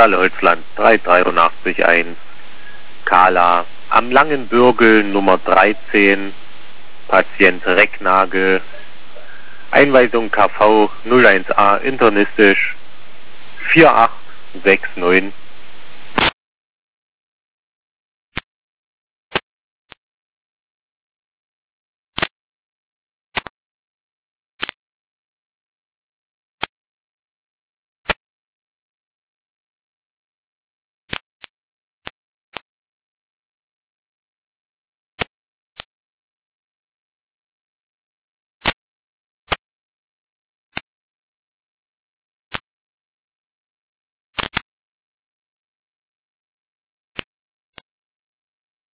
Stahlholzland 3881, Kala, am Langen Bürgel Nummer 13, Patient Recknagel, Einweisung KV 01a internistisch 4869